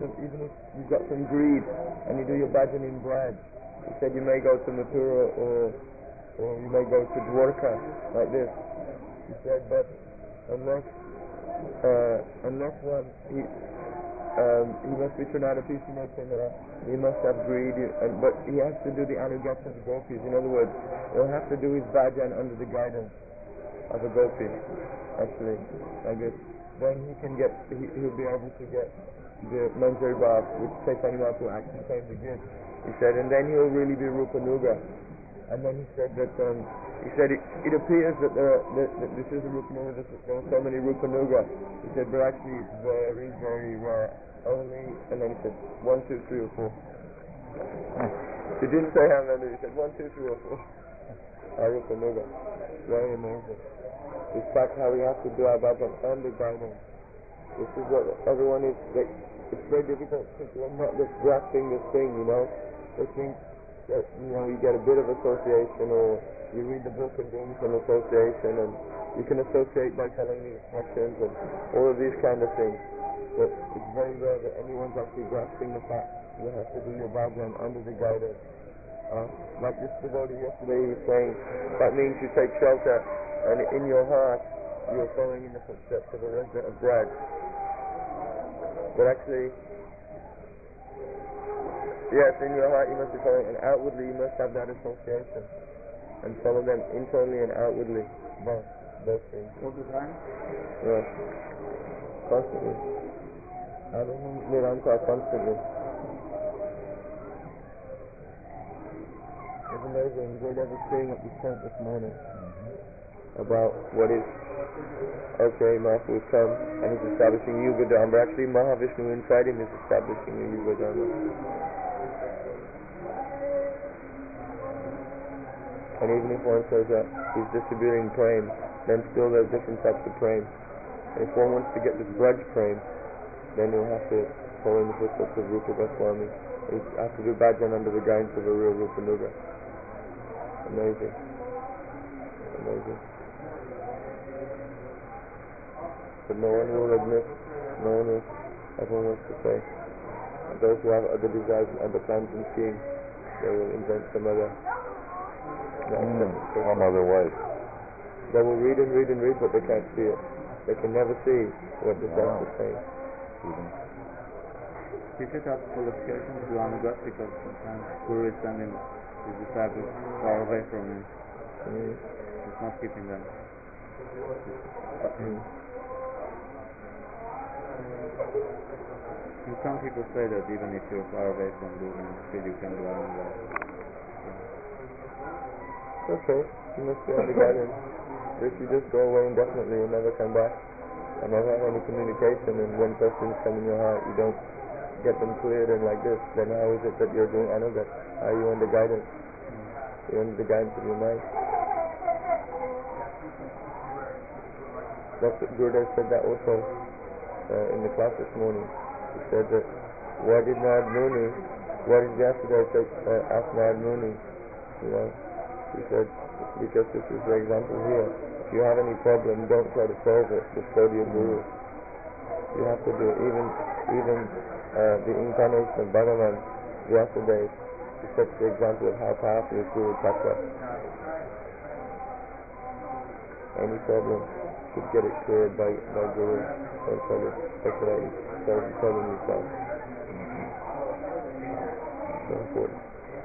even if you've got some greed and you do your bhajan in bread, he said you may go to Mathura or you may go to Dwarka like this. He said, but unless one he must be Trinada Pisumachinara, he must have greed, but he has to do the anugatya of the gopis. In other words, he'll have to do his bhajan under the guidance of a gopi, actually, like this. Then he'll be able to get the Manjari Bhav, which Chaitanya Mahaprabhu actually came to give. He said, and then he'll really be Rupanuga. And then he said that it appears that this is a Rupanuga, there are so many Rupanuga. He said, but actually it's very, very rare. Only, and then he said 1, 2, 3 or 4. He didn't say how many, he said 1, 2, 3 or 4 are Rupanuga. Very amazing. In fact, how we have to do our bhajan under guidance. This is what everyone is. It's very difficult. People are not just grasping this thing, They think that you get a bit of association, or you read the book and doing some association, and you can associate by telling the instructions and all of these kind of things. But it's very rare that anyone's actually grasping the fact you have to do your bhajan under the guidance. Like this devotee yesterday, he was saying that means you take shelter, and in your heart you are following in the footsteps of a resident of Braj. But actually, yes, in your heart you must be following, and outwardly you must have that association and follow them internally and outwardly. Both things. All the time? Yes. Constantly. I don't know Nirankar constantly. It's amazing. We're never seeing at this point this morning about what is Mahaprabhu's come and he's establishing Yuga Dharma. Actually, Mahavishnu inside him is establishing a Yuga Dharma. And even if one says that he's distributing prem, then still there's different types of prem. And if one wants to get this Braj prem, then he'll have to follow in the footsteps of Rupa Goswami. He'll have to do bhajan under the guidance of a real Rupanuga. Amazing. Amazing. But no one will admit, everyone wants to say. And those who have other desires and other plans and schemes, they will invent some other way. They will read and read and read, but they can't see it. They can never see what the Shastra is saying. He should have qualifications to Anugat, because sometimes Guru is sending his disciples far away from him. He's not keeping them. Some people say that even if you're far away from Guru, still you can do Anugat. Okay, you must be under guidance. If you just go away indefinitely and never come back, and never have any communication, and when questions come in your heart, you don't get them cleared and like this, then how is it that you're doing Anugat? How are you under guidance? You're under the guidance of your mind. That's what Gurudev said that also in the class this morning. He said that why did Vyasadeva ask Narad Muni? He said, because this is the example here. If you have any problem, don't try to solve it. Just go to your Guru. You have to do it. Even the incarnation of Bhagavan, Vyasadeva, is such the example of how powerful is Guru Tattva. Any problem, should get it cleared by Guru. Don't try to speculate. Telling yourself. So important.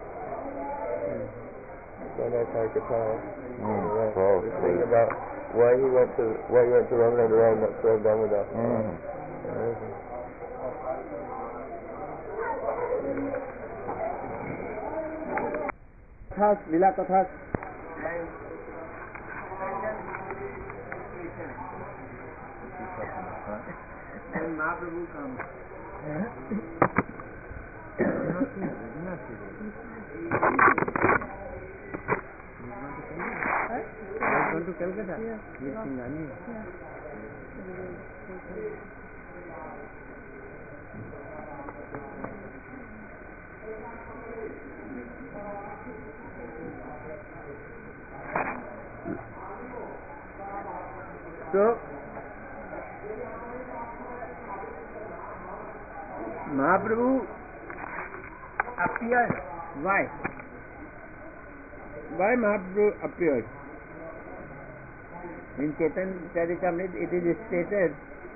The thing about why he went to Ramananda not serve Damodar. Lila Kathas. And Mahaprabhu comes. Going to Calcutta? Yes. With Singani? Yes. So, Mahaprabhu appeared. Why? Why Mahaprabhu appeared? In Chaitanya Charitamrita it is stated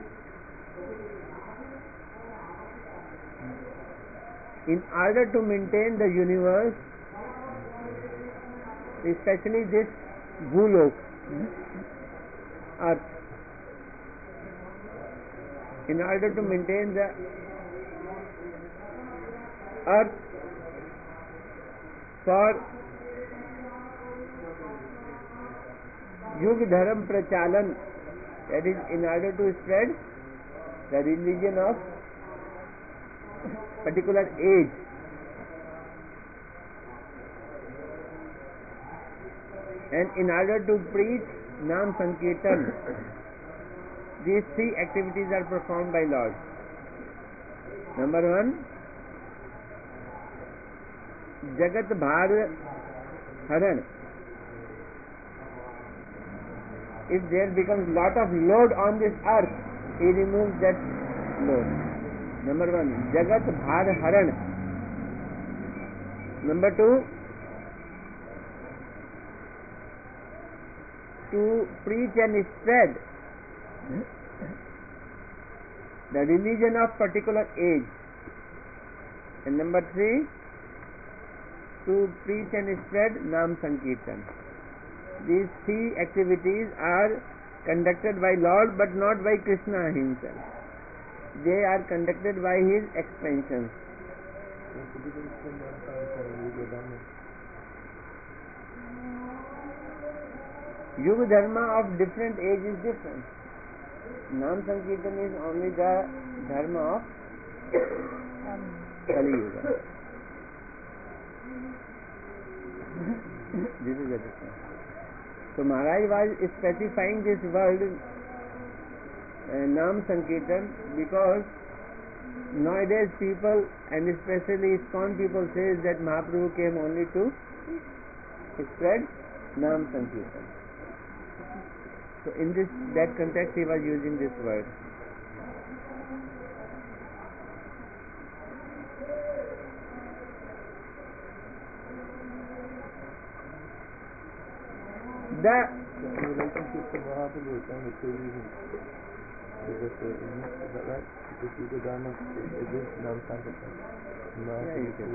in order to maintain the universe, especially this Bhulok, earth, in order to maintain the earth for Yug Dharam Prachalan, that is in order to spread the religion of particular age. And in order to preach Nam Sankirtan, these three activities are performed by Lord. Number one, Jagat Bhar Haran. If there becomes lot of load on this earth, he removes that load. Number one, Jagat Bhar Haran. Number two, to preach and spread the religion of particular age. And number three, to preach and spread Nam Sankirtan. These three activities are conducted by Lord but not by Krishna himself. They are conducted by his expansions. Yuga Dharma of different age is different. Nam Sankirtan is only the Dharma of Kali Yuga. This is the difference. So Maharaj was specifying this word Nam Sankirtan because nowadays people, and especially ISKCON people, says that Mahaprabhu came only to spread Nam Sankirtan. So in that context he was using this word. The relationship to Mahaprabhu is only two reasons. Is that right? Because Yuga Dharma is this Nam Sankirtan. Yeah, you can.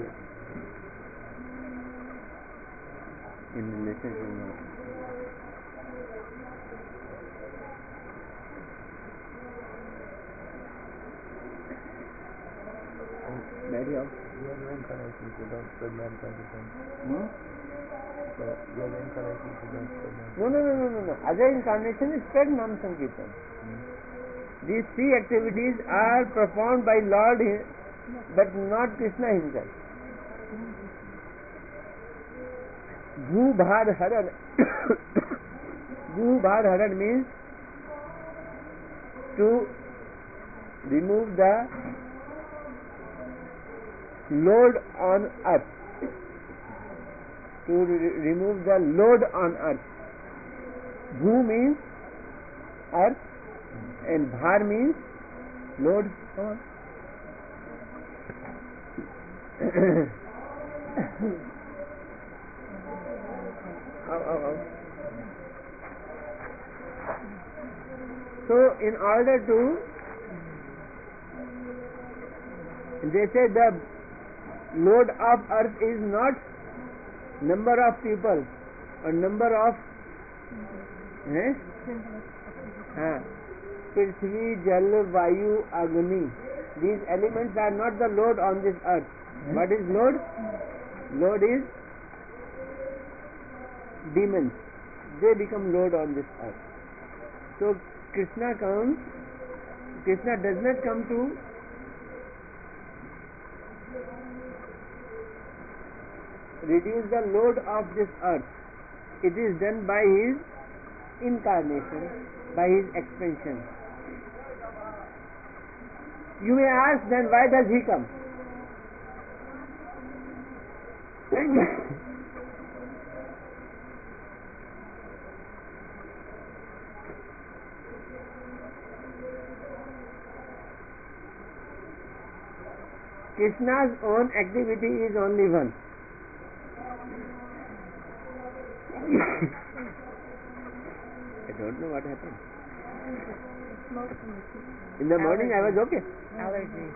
In relationship. Very The other incarnations who don't spread Nam Sankirtan. So the other incarnations who don't spread Nam Sankirtan. No. Other incarnation is spread Nam Sankirtan. These three activities are performed by Lord, but not Krishna himself. Bhubhar Haran. Bhubhar Haran means to remove the load on earth. To remove the load on earth. Bhu means earth and bhar means load. So in order to, they say the load of earth is not number of people or number of Prithvi, Jal, Vayu, Agni. These elements are not the load on this earth. What is load? Load is demons. They become load on this earth. So Krishna does not come to reduce the load of this earth. It is done by his incarnation, by his expansion. You may ask, then why does he come? Krishna's own activity is only one. I don't know what happened. In the morning I was okay. Allergies.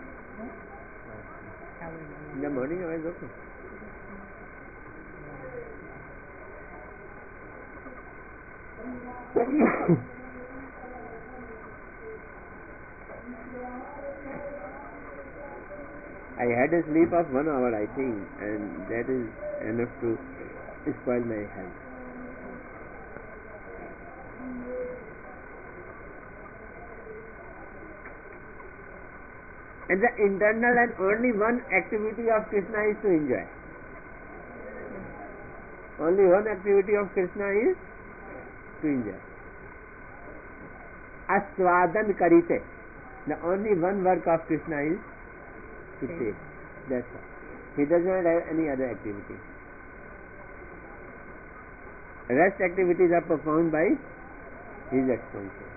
In the morning I was okay. I had a sleep of 1 hour, I think, and that is enough to spoil my health. And the internal and only one activity of Krishna is to enjoy. Only one activity of Krishna is to enjoy. Aswadan karite. The only one work of Krishna is to taste. That's all. He does not have any other activity. Rest activities are performed by his expansion.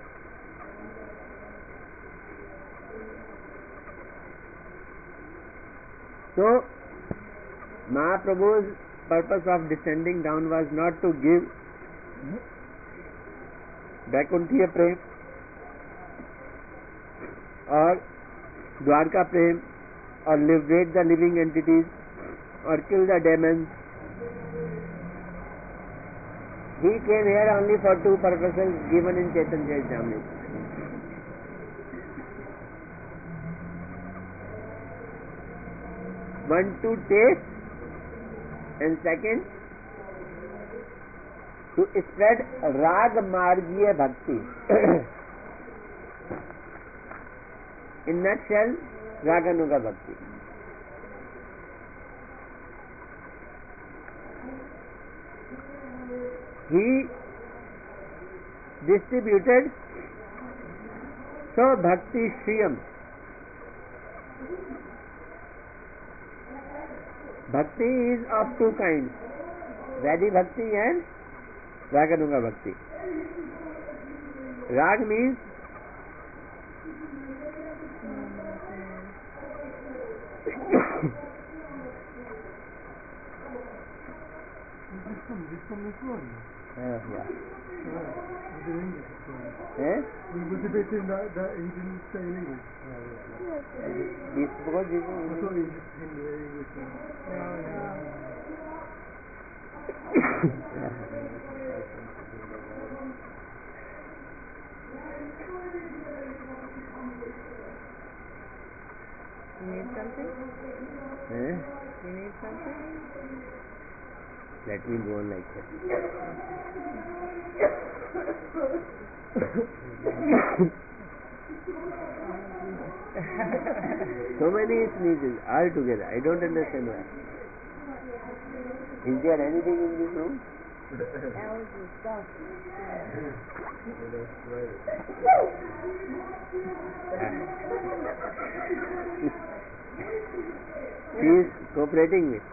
So, Mahaprabhu's purpose of descending down was not to give Vaikunthiya Prem or Dwarka Prem or liberate the living entities or kill the demons. He came here only for two purposes given in Chaitanya Charitamrita. One, to taste, and second, to spread Rag Margiya Bhakti. In nutshell, Raganuga Bhakti. He distributed so Bhakti Shriyam. Bhakti is of two kinds, Vaidhi Bhakti and Raganuga Bhakti. Rag means yeah. We were debating that he didn't say in English. He spoke I thought he just in the English. You need something? You need something? Let me go on like that. So many sneezes all together. I don't understand why. Is there anything in this room? Allergy stuff. She is cooperating with.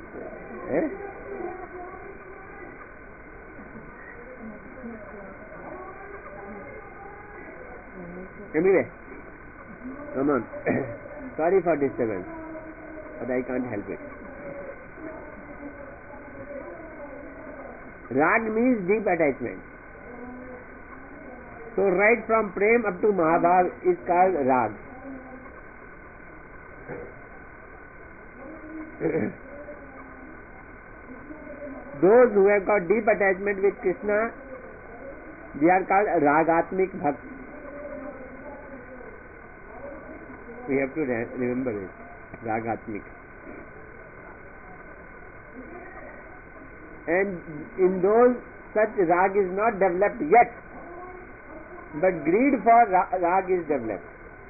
Anyway, come on. Sorry for disturbance, but I can't help it. Rag means deep attachment. So right from Prem up to Mahabhav is called Rag. Those who have got deep attachment with Krishna, they are called Ragatmik Bhakt. We have to remember it. Ragatmik. And in those, such rag is not developed yet, but greed for rag is developed.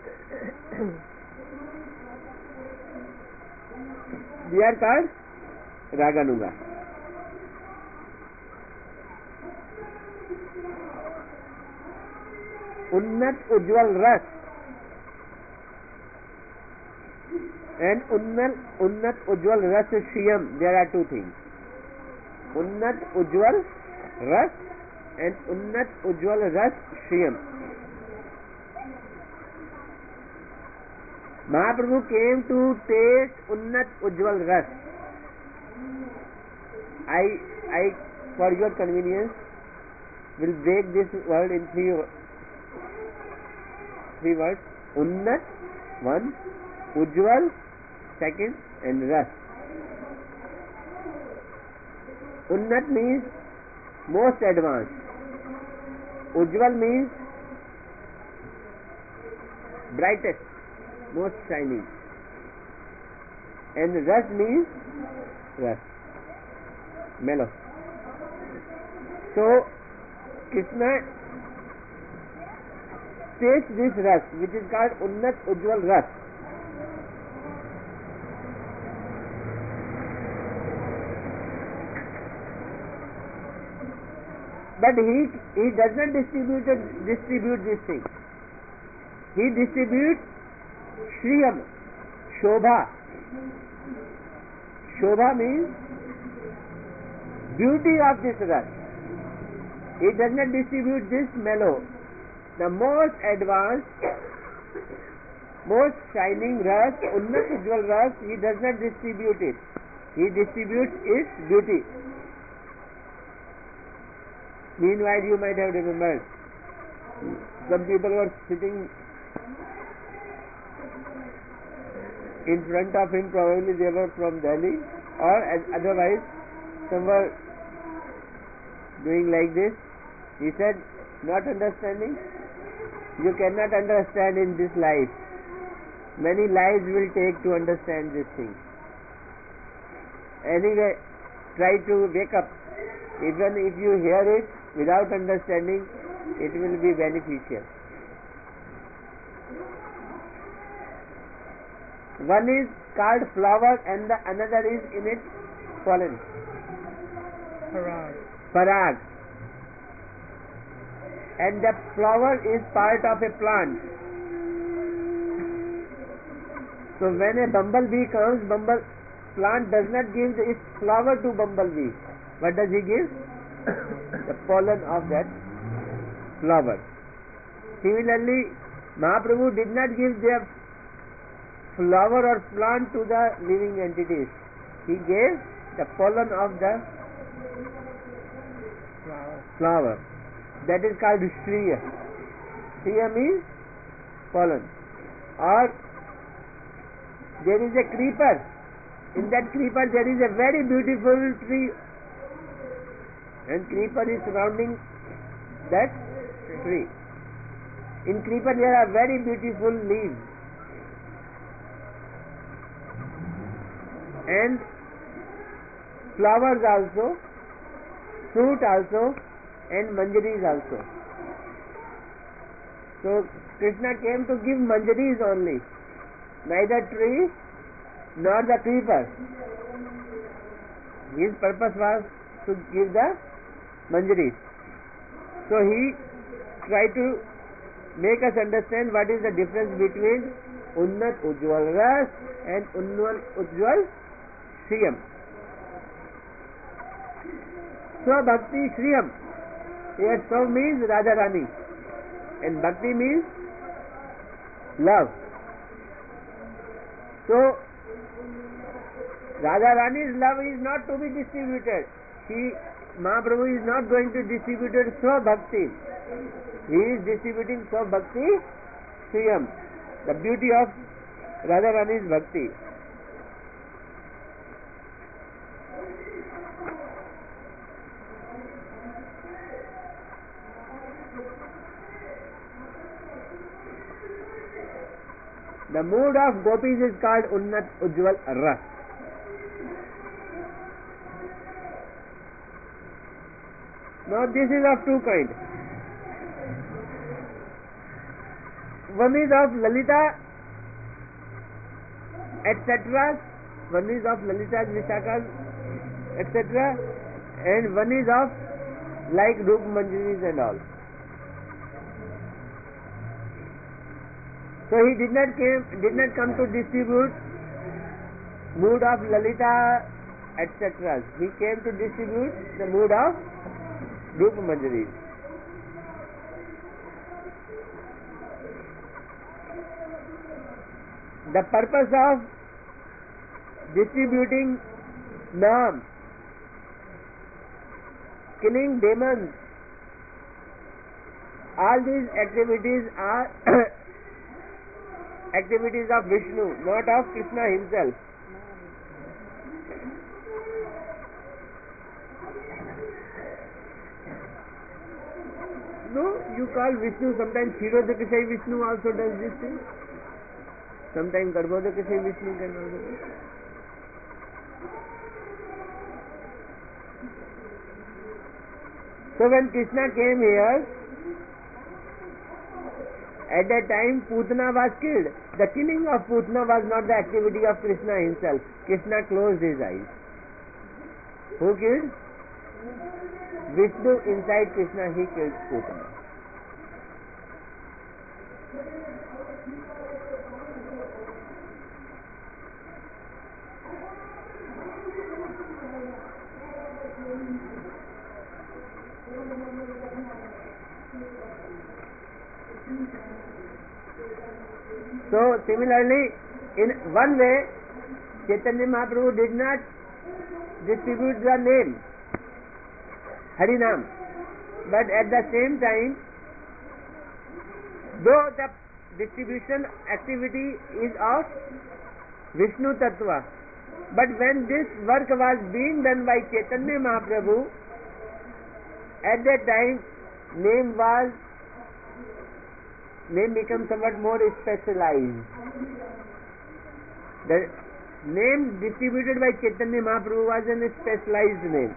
They are called Raganuga. Unnat Ujjwal Ras and Unnat Ujjwal Ras Shriyam. There are two things. Unnat Ujjwal Ras and Unnat Ujjwal Ras Shriyam. Mahaprabhu came to taste Unnat Ujjwal Ras. I for your convenience will break this word in three words. Unnat, one; Ujjwal, second; and Ras. Unnat means most advanced. Ujjwal means brightest, most shining. And Ras means ras, mellow. So Krishna tastes this ras, which is called Unnat Ujjwal Ras. But he does not distribute this thing. He distributes Shriyam, Shobha. Shobha means beauty of this ras. He does not distribute this mellow. The most advanced, most shining ras, Unnat Ujjwal Ras, he does not distribute it. He distributes its beauty. Meanwhile, you might have remembered, some people were sitting in front of him, probably they were from Delhi, or otherwise some were doing like this. He said, not understanding? You cannot understand in this life. Many lives will take to understand this thing. Anyway, try to wake up. Even if you hear it without understanding, it will be beneficial. One is called flower and the another is in it pollen. Parag. And the flower is part of a plant. So when a bumblebee comes, plant does not give its flower to bumblebee. What does he give? The pollen of that flower. Similarly, Mahaprabhu did not give the flower or plant to the living entities. He gave the pollen of the flower. That is called Shriya. Shriya means pollen. Or there is a creeper. In that creeper there is a very beautiful tree. And creeper is surrounding that tree. In creeper there are very beautiful leaves. And flowers also, fruit also, and manjaris also. So Krishna came to give manjaris only, neither tree nor the creeper. His purpose was to give the manjaris. So he tried to make us understand what is the difference between Unnat Ujjwal Ras and Unnat Ujjwal Shriyam. So Bhakti Shriyam. Here so means Radharani and Bhakti means love. So Radharani's love is not to be distributed. Mahaprabhu is not going to distribute it so Bhakti. He is distributing so Bhakti Shriyam. The beauty of Radharani's Bhakti. The mood of gopis is called Unnat Ujjwal Ras. Now this is of two kinds. One is of Lalita, etc. One is of Lalita's, Vishakhas, etc. And one is of like Rup Manjaris and all. So he did not come to distribute mood of Lalita, etc. He came to distribute the mood of Rupa Manjaris. the purpose of distributing Naam, killing demons, all these activities are activities of Vishnu, not of Krishna himself. No, you call Vishnu, sometimes Kshirodakashayi Vishnu also does this thing. Sometimes Garbhodakashayi Vishnu can also do. So when Krishna came here, at that time Putana was killed. The killing of Putana was not the activity of Krishna himself. Krishna closed his eyes. Who killed? Vishnu inside Krishna, he killed Putana. So similarly, in one way, Chaitanya Mahaprabhu did not distribute the name Harinam, but at the same time, though the distribution activity is of Vishnu Tattva, but when this work was being done by Chaitanya Mahaprabhu, at that time name became somewhat more specialized. The name distributed by Chaitanya Mahaprabhu was a specialized name.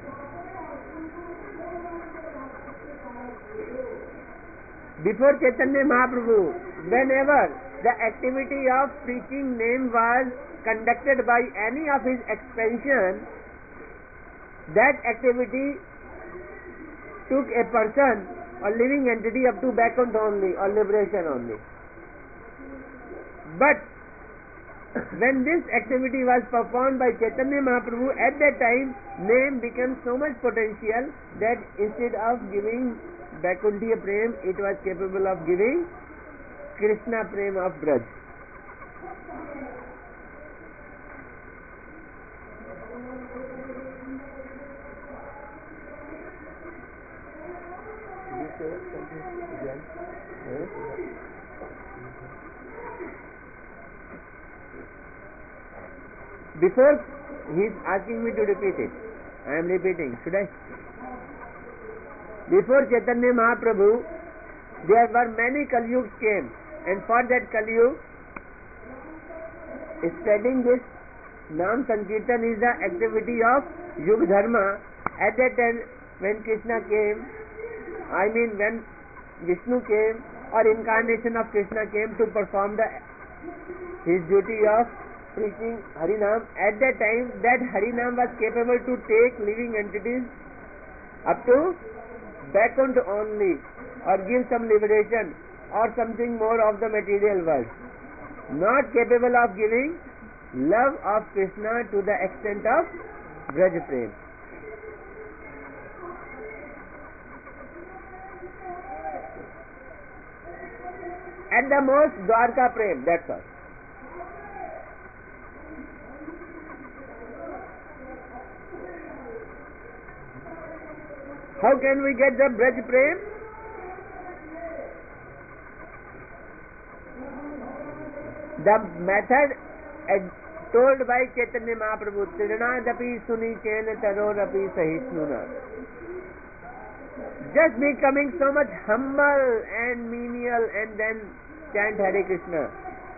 Before Chaitanya Mahaprabhu, whenever the activity of preaching name was conducted by any of his expansion, that activity took a person or living entity up to Vaikuntha only or liberation only. But when this activity was performed by Chaitanya Mahaprabhu, at that time name became so much potential that instead of giving Vaikunthiya Prem, it was capable of giving Krishna Prem of Braj. Before he is asking me to repeat it, I am repeating. Should I? Before Chaitanya Mahaprabhu, there were many Kalyugs came, and for that Kalyug, spreading this Nam Sankirtan is the activity of Yug Dharma. At that time, when Krishna came, when Vishnu came, or incarnation of Krishna came to perform his duty of preaching Harinam, at that time that Harinam was capable to take living entities up to Vaikuntha only, or give some liberation or something more of the material world, not capable of giving love of Krishna to the extent of Braj Prem. At the most Dwarka Prem, that's all. How can we get the Braj Prem? The method told by Chaitanya Mahaprabhu, Tiranadapi suni chena tarorapi sahisnuna. Just becoming so much humble and menial and then chant Hare Krishna.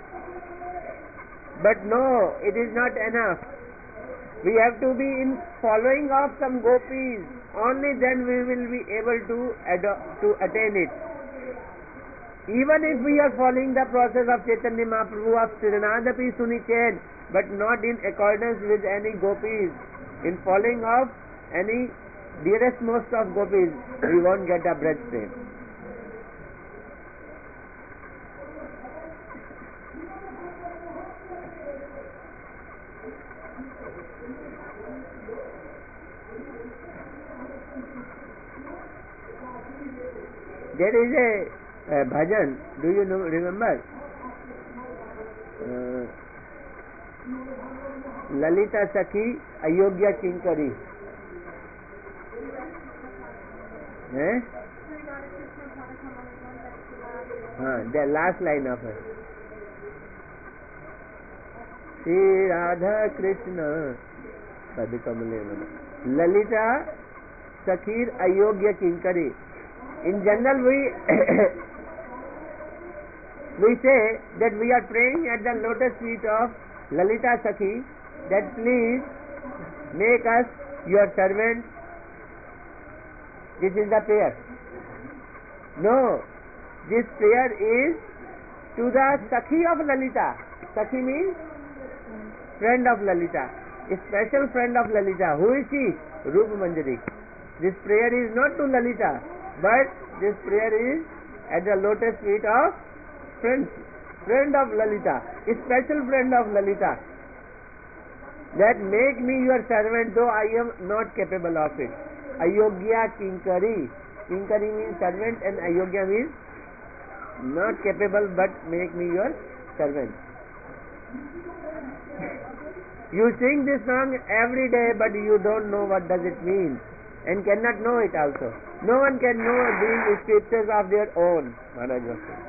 But no, it is not enough. We have to be in following of some gopis. Only then we will be able to attain it. Even if we are following the process of Chaitanya Mahaprabhu of Tiranadapi Sunichen, but not in accordance with any gopis, in following of any dearest most of gopis, we won't get a Braj Prem. There is a bhajan, do you remember? Lalita Sakhi Ayogya Kinkari. The last line of it. Shri Radha Krishna Padakamale. Lalita Sakhir Ayogya Kinkari. In general, we say that we are praying at the lotus feet of Lalita Sakhi, that please make us your servants. This is the prayer. No, this prayer is to the Sakhi of Lalita. Sakhi means friend of Lalita, a special friend of Lalita. Who is she? Rupa Manjari. This prayer is not to Lalita, but this prayer is at the lotus feet of friend of Lalita, a special friend of Lalita. That make me your servant, though I am not capable of it. Ayogya Kinkari. Kinkari means servant and Ayogya means not capable, but make me your servant. You sing this song every day, but you don't know what does it mean, and cannot know it also. No one can know these scriptures of their own. Maharaj was saying.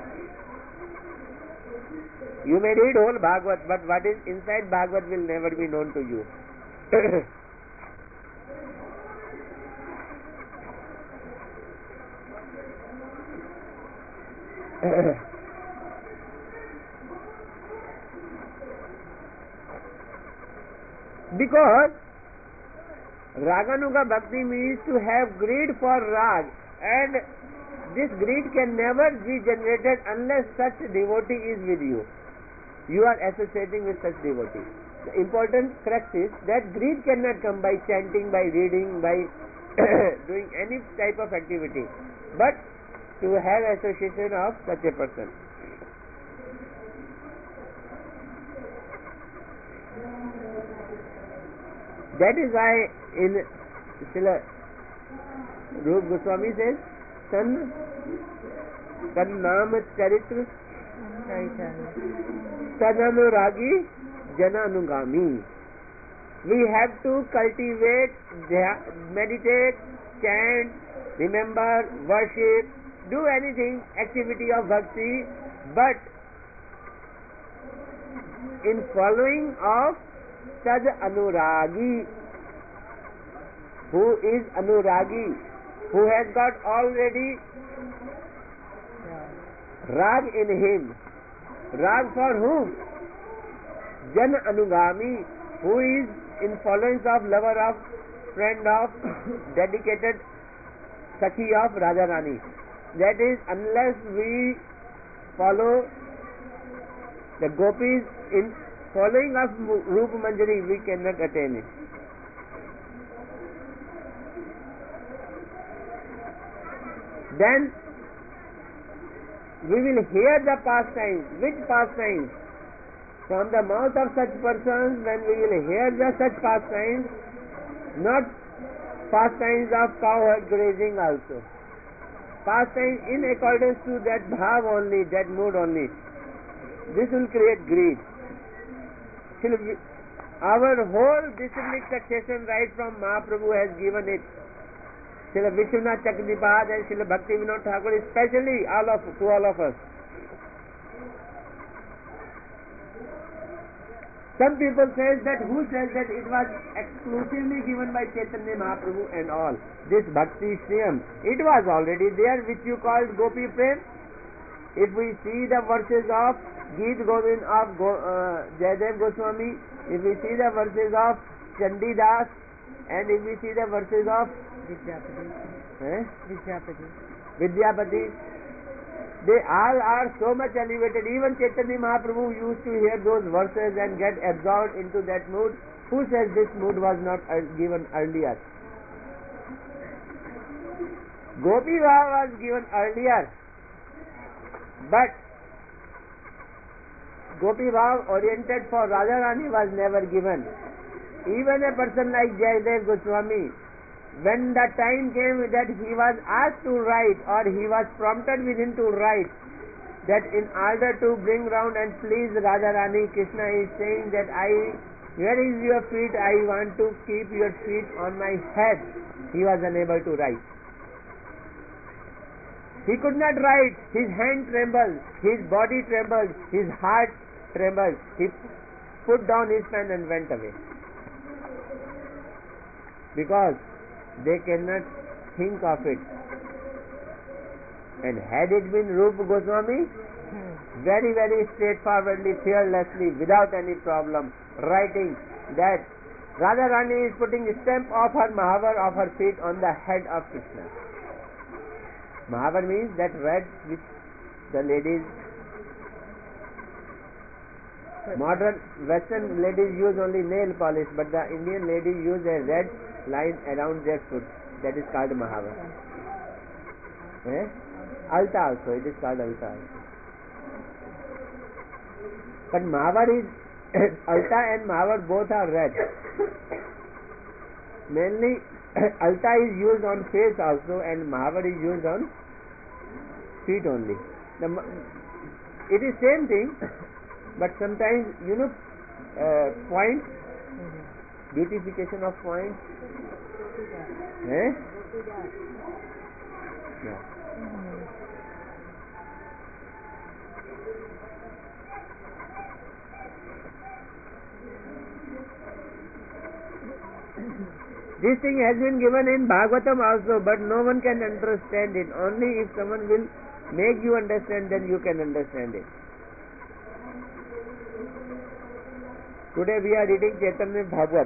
You may read whole Bhagavad, but what is inside Bhagavad will never be known to you. Because Raganuga Bhakti means to have greed for Rag, and this greed can never be generated unless such devotee is with you. You are associating with such devotee. The important crux is that greed cannot come by chanting, by reading, by doing any type of activity, but to have association of such a person. That is why in Srila Rupa Goswami says, Tan Naam Charitra Tadanuragi Jananugami. We have to cultivate, meditate, chant, remember, worship, do anything, activity of bhakti, but in following of Tad Anuragi. Who is Anuragi? Who has got already Rag in him. Rag for whom? Jan Anugami. Who is in following of, lover of, friend of, dedicated Sakhi of Radharani. That is, unless we follow the gopis in following of Rupa Manjari, we cannot attain it. Then we will hear the pastimes. Which pastimes? From the mouth of such persons, when we will hear the such pastimes, not pastimes of cowherd grazing also. Pastimes in accordance to that bhav only, that mood only. This will create greed. Our whole disciplic succession right from Mahaprabhu has given it. Srila Vishwanath Chakravarti and Srila Bhakti Vinod Thakur, especially to all of us. Some people say that who says that it was exclusively given by Chaitanya Mahaprabhu and all. This Bhakti Shriyam, it was already there, which you called Gopi Prem. If we see the verses of Geet Govind of Jayadev Goswami, if we see the verses of Chandidas, and if we see the verses of Vidyapati, they all are so much elevated. Even Chaitanya Mahaprabhu used to hear those verses and get absorbed into that mood. Who says this mood was not given earlier? Gopi Bhav was given earlier, but Gopi Bhav oriented for Radharani was never given. Even a person like Jayadev Goswami, when the time came that he was asked to write, or he was prompted within to write, that in order to bring round and please Radharani, Krishna is saying that where is your feet? I want to keep your feet on my head. He was unable to write. He could not write. His hand trembled, his body trembled, his heart trembled. He put down his pen and went away. Because they cannot think of it. And had it been Rupa Goswami, very, very straightforwardly, fearlessly, without any problem, writing that Radharani is putting a stamp of her Mahavar of her feet on the head of Krishna. Mahavar means that red which the ladies, modern Western ladies use only nail polish, but the Indian ladies use a red line around their foot. That is called Mahavar. Alta also, it is called Alta also. But Mahavar is, Alta and Mahavar both are red. Mainly, Alta is used on face also and Mahavar is used on feet only. It is same thing, but sometimes, points, beautification of points. Yeah. This thing has been given in Bhagavatam also, but no one can understand it. Only if someone will make you understand, then you can understand it. Today we are reading Chaitanya Bhagavat.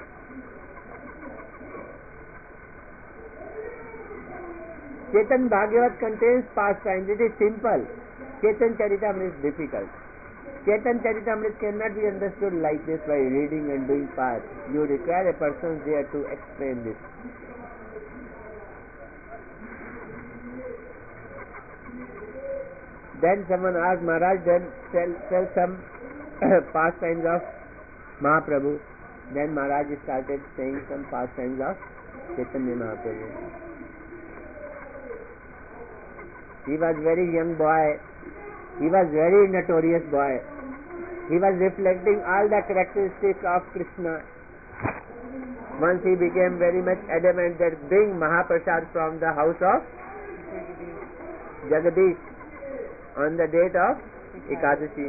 Chaitanya Bhagavat contains pastimes. It is simple. Chaitanya Charitamrita is difficult. Chaitanya Charitamrita cannot be understood like this by reading and doing parts. You require a person there to explain this. Then someone asked Maharaj, then tell some pastimes of Mahaprabhu. Then Maharaj started saying some pastimes of Chaitanya Mahaprabhu. He was very young boy. He was very notorious boy. He was reflecting all the characteristics of Krishna. Once he became very much adamant that bring Mahaprasad from the house of Jagadish on the date of Ekadashi.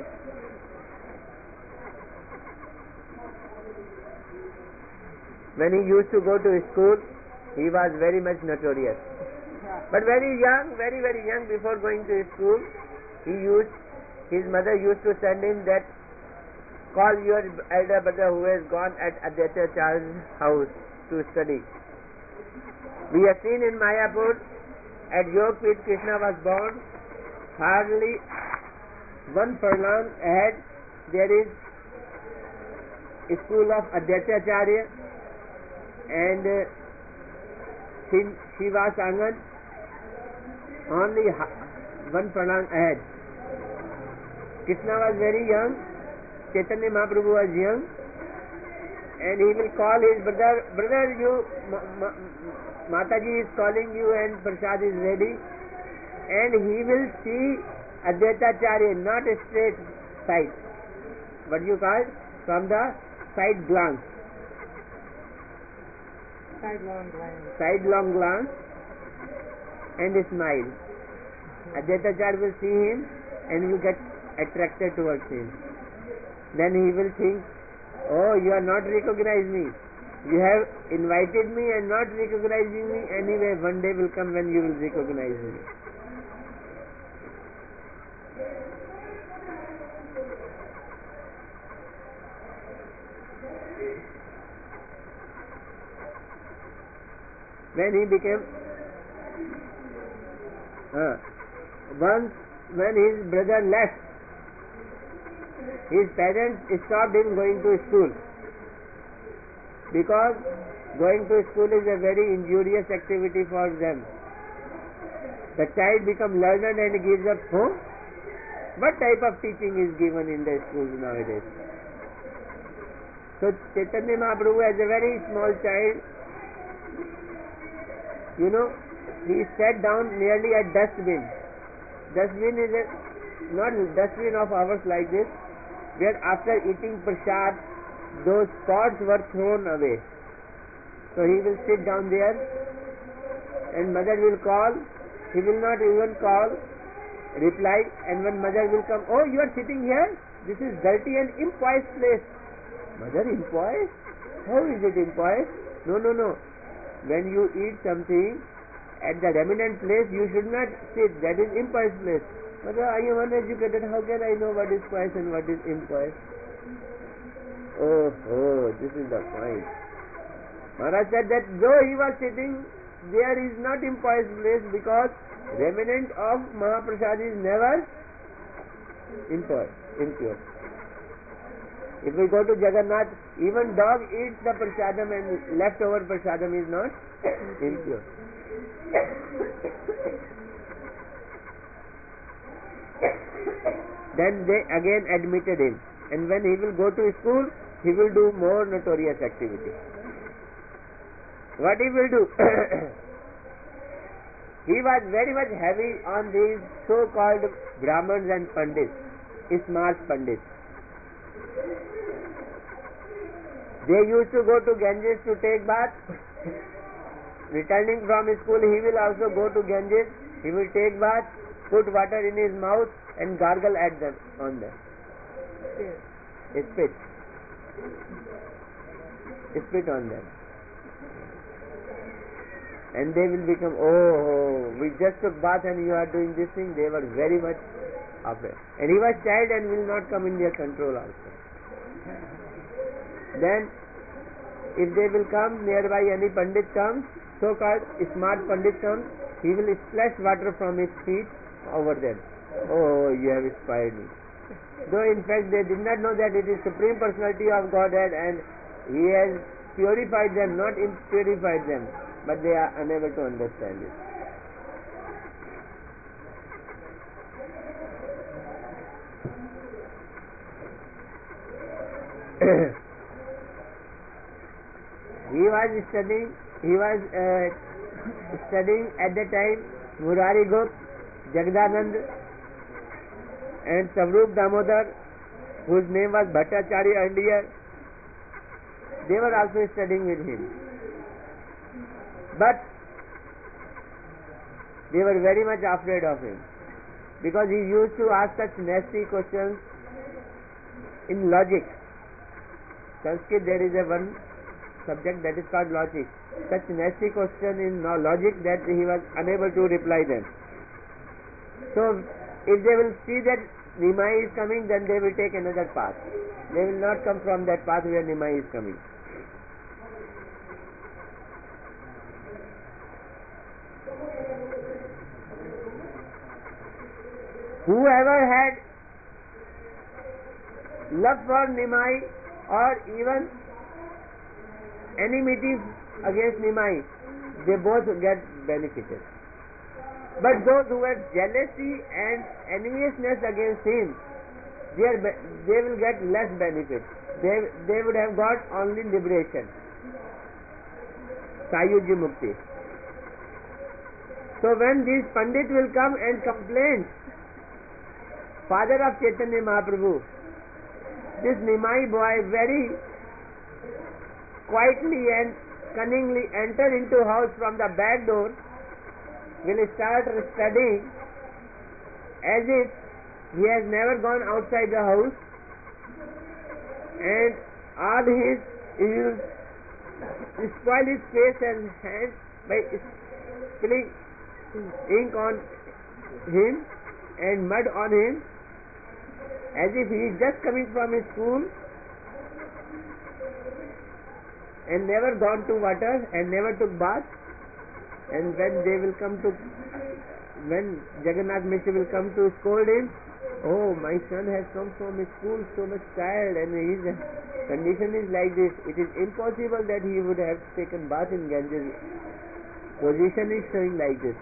When he used to go to school, he was very much notorious. But very young, very, very young, before going to school, his mother used to send him that, call your elder brother who has gone at Advaitacharya's house to study. We have seen in Mayapur, at Yogpit Krishna was born, hardly one furlong ahead there is a school of Advaitacharya and Shiva Sangan, only one furlong ahead. Krishna was very young, Chaitanya Mahaprabhu was young, and he will call his brother, Mataji is calling you and Prasad is ready, and he will see Advaitacharya, not a straight sight, what you call from the side glance. Sidelong glance and a smile. Advaitacharya will see him and will get attracted towards him. Then he will think, oh, you are not recognizing me. You have invited me and not recognizing me. Anyway, one day will come when you will recognize me. When he became once when his brother left, his parents stopped him going to school, because going to school is a very injurious activity for them. The child becomes learned and gives up home. What type of teaching is given in the schools nowadays? So Chaitanya Mahaprabhu, as a very small child, he sat down nearly at dustbin. Dustbin is a not dustbin of ours like this, where after eating prasad, those pots were thrown away. So he will sit down there, and mother will call. He will not even call, reply, and when mother will come, oh, you are sitting here? This is dirty and impious place. Mother, impious? How is it impious? No. When you eat something at the remnant place, you should not sit. That is impious place. Mother, I am uneducated. How can I know what is pious and what is impious? Oh, this is the point. Maharaj said that though he was sitting, there is not impious place because remnant of Mahaprasad is never impure. If we go to Jagannath, even dog eats the prasadam and leftover prasadam is not impure. Then they again admitted him, and when he will go to school, he will do more notorious activity. What he will do? He was very much heavy on these so-called Brahmins and Pandits, smart Pandits. They used to go to Ganges to take bath. Returning from school, he will also go to Ganges. He will take bath, put water in his mouth and gargle at them on them. Spit on them. And they will become, oh, we just took bath and you are doing this thing. They were very much afraid. And he was child and will not come in their control also. Then, if they will come nearby, any Pandit comes, so-called smart Pandit comes, he will splash water from his feet over them. Oh, you have inspired me. Though in fact they did not know that it is Supreme Personality of Godhead and he has purified them, not impurified them, but they are unable to understand it. He was studying at the time Murari Gupta, Jagdanand and Savrup Damodar, whose name was Bhattacharya earlier. They were also studying with him. But they were very much afraid of him because he used to ask such nasty questions in logic. Sanskrit, there is one subject that is called logic. Such nasty question in logic that he was unable to reply them. So, if they will see that Nimai is coming, then they will take another path. They will not come from that path where Nimai is coming. Whoever had love for Nimai or even enmity against Nimai, they both get benefited. But those who had jealousy and enviousness against him, they will get less benefit. They would have got only liberation. Sayuji Mukti. So when these Pandit will come and complain, father of Chaitanya Mahaprabhu, this Nimai boy very quietly and cunningly enter into house from the back door, will start studying as if he has never gone outside the house, and all his will spoil his face and hands by spilling ink on him and mud on him, as if he is just coming from his school and never gone to water and never took bath. And when they will come to, when Jagannath Mishra will come to scold him, oh, my son has come from his school so much tired and his condition is like this. It is impossible that he would have taken bath in Ganges. Position is showing like this.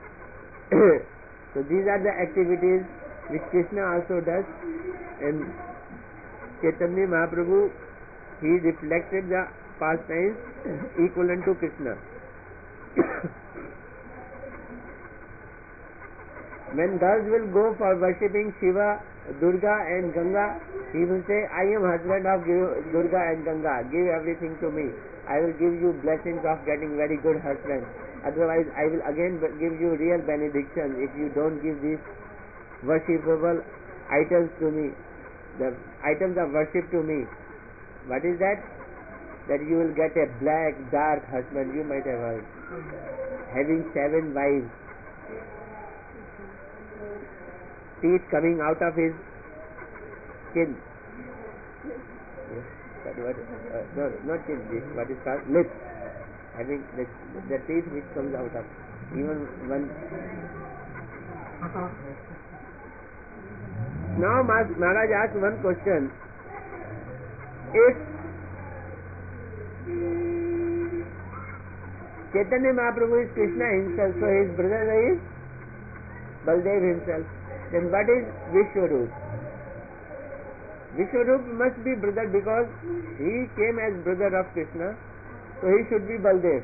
So these are the activities which Krishna also does, and Chaitanya Mahaprabhu, he reflected the pastimes equivalent to Krishna. When girls will go for worshipping Shiva, Durga and Ganga, he will say, I am husband of Durga and Ganga, give everything to me. I will give you blessings of getting very good husband. Otherwise, I will again give you real benediction if you don't give these worshipable items to me, the items of worship to me. What is that? That you will get a black, dark husband, you might have heard. Having 7 wives. Teeth coming out of his chin. Yes. No, not chin, what is called? Lips. Having the teeth which comes out of. Even one. Now Maharaj asked one question. If Chaitanya Mahaprabhu is Krishna himself, so his brother is Baldev himself, then what is Vishwarup? Vishwarup must be brother because he came as brother of Krishna, so he should be Baldev.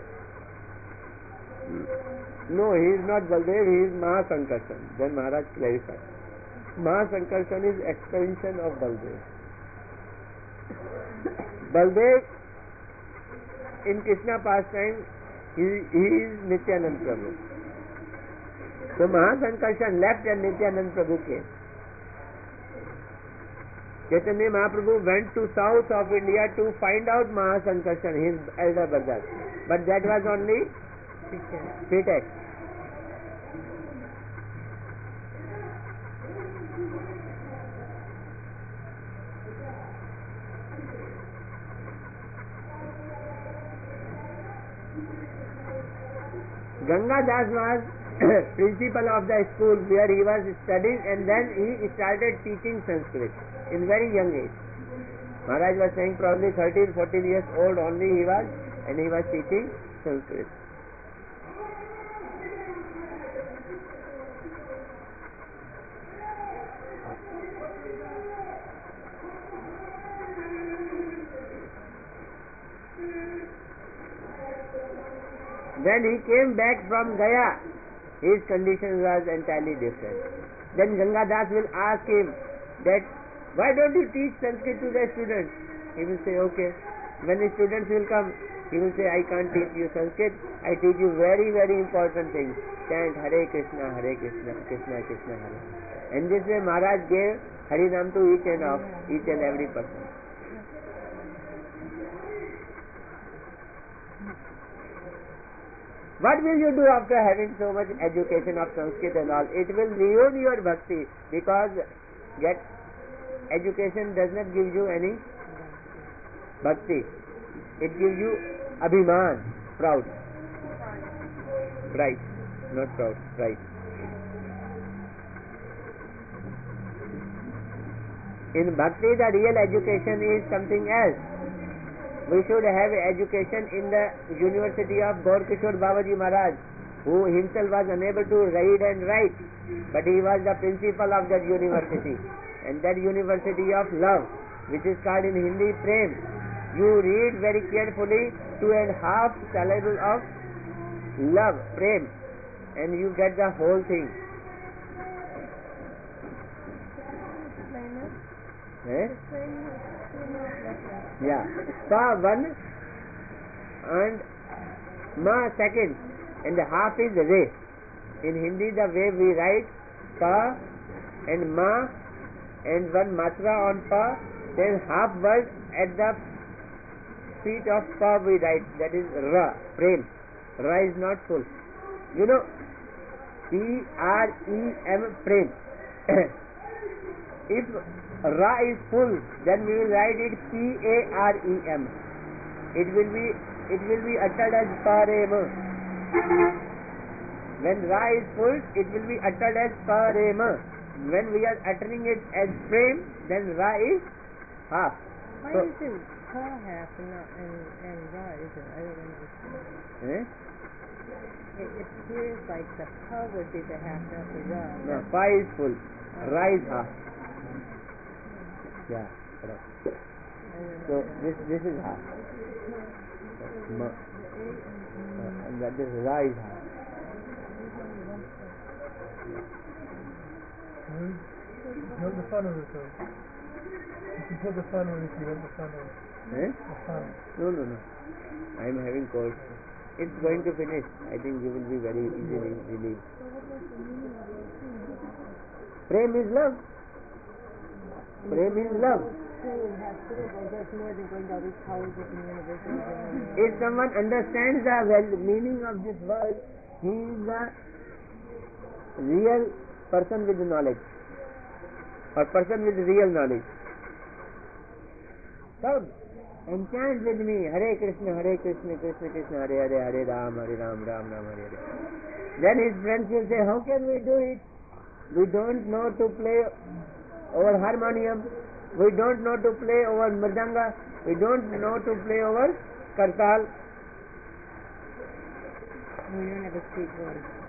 No, he is not Baldev, he is Mahasankarshan. Then Maharaj clarified. Mahasankarshan is extension of Baldev. Baldev in Krishna pastime, he is Nityanand Prabhu. So Mahasankarshan left and Nityanand Prabhu came. Chaitanya Mahaprabhu went to south of India to find out Mahasankarshan, his elder brother. But that was only pretext. Ganga Das was principal of the school where he was studying, and then he started teaching Sanskrit in very young age. Maharaj was saying probably 13, 14 years old only he was, and he was teaching Sanskrit. When he came back from Gaya, his condition was entirely different. Then Ganga Das will ask him that, why don't you teach Sanskrit to the students? He will say, okay. When the students will come, he will say, I can't teach you Sanskrit, I teach you very, very important things. Chant Hare Krishna, Krishna Krishna, Hare. And this way Maharaj gave Harinam to each and every person. What will you do after having so much education of Sanskrit and all? It will ruin your bhakti, because education does not give you any bhakti. It gives you abhiman, proud. Pride, not proud, pride. In bhakti, the real education is something else. We should have education in the University of Gaurkishore Babaji Maharaj, who himself was unable to read and write, but he was the principal of that university. And that university of love, which is called in Hindi Prem, you read very carefully 2.5 syllables of love, Prem, and you get the whole thing. Yeah, Pa 1 and Ma 2nd, and the half is Re. In Hindi, the way we write Pa and Ma and one matra on Pa, then half word at the feet of Pa we write, that is Ra, Prem. Ra is not full. You know, P-R-E-M, Prem. If Ra is full, then we will write it P-A-R-E-M. It will be uttered as Parema. When Ra is full, it will be uttered as Parema. When we are uttering it as Prem, then Ra is half. Why So, is it Pa half and Ra isn't? I don't understand. It appears like the Pa would be the half, not the Ra. No, Pa is full. Ra is half. Yeah, correct. So this is half. And that is Ra is half. You want the fun on it though. You can put the fun on if you want the fun on. Eh? The fun. No. I am having cold. It's going to finish. I think you will be very easily relieved. Prem is love. Prem is love. If someone understands the meaning of this word, he is a real person with knowledge, or person with real knowledge. So, enchant with me, Hare Krishna, Krishna Krishna, Hare Hare, Hare Ram, Ram Ram, Hare Hare. Then his friends will say, how can we do it? We don't know to play over harmonium, we don't know to play over mridanga, we don't know to play over kartal. We don't have a sweet voice.